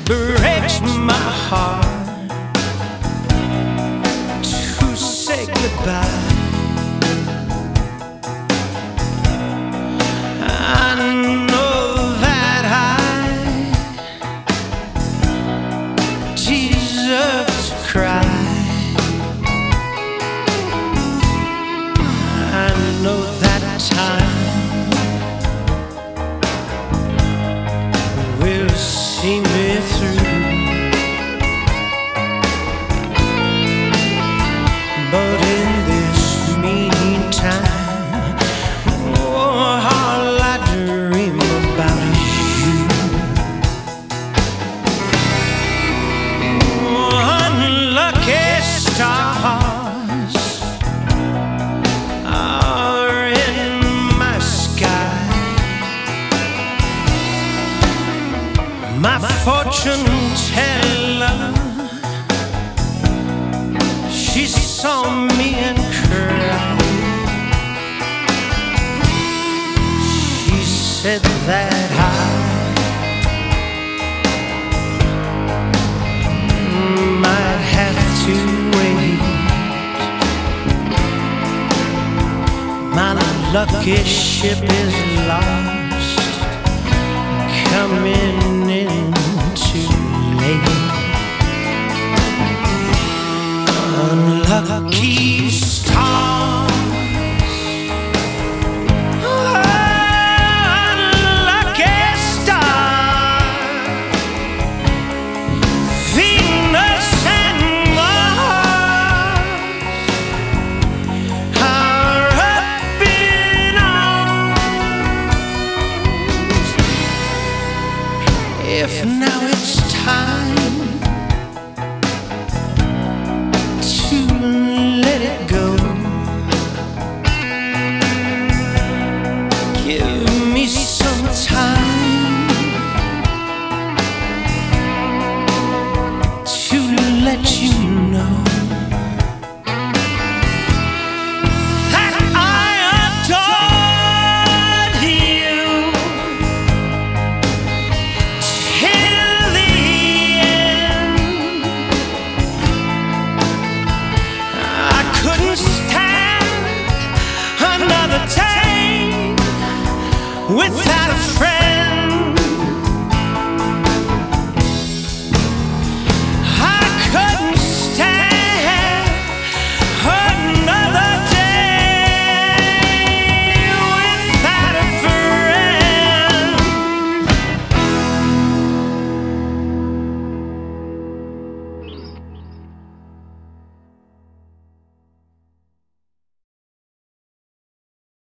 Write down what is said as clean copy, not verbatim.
breaks my heart to say goodbye. I know that I deserve to cry. I know that time will see me through. But in this meantime, oh, all I dream about is you. Oh, unlucky stars are in my sky. My fortune teller, she saw me and cried. She said that I might have to wait. My lucky ship is lost, coming in too late. Unlucky stars, unlucky stars, Venus and Mars are up in arms. If now it's time